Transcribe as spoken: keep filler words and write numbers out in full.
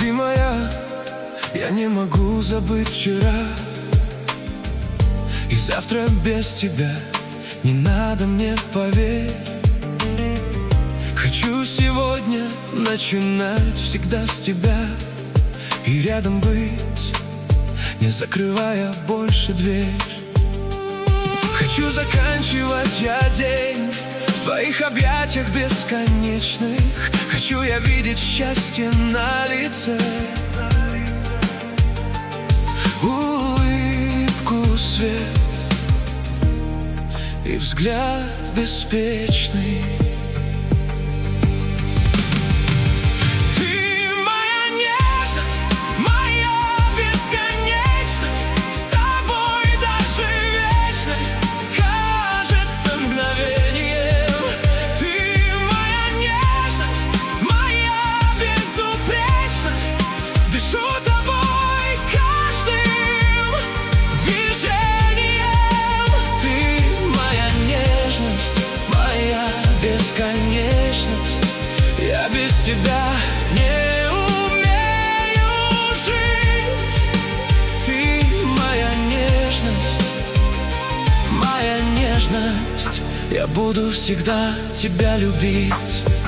любимая, я не могу забыть вчера, и завтра без тебя не надо мне, поверь. Хочу сегодня начинать всегда с тебя и рядом быть, не закрывая больше дверь. Хочу заканчивать я день в твоих объятиях бесконечных. Хочу я видеть счастье на лице, улыбку, свет и взгляд беспечный. Я без тебя не умею жить. Ты моя нежность, моя нежность. Я буду всегда тебя любить.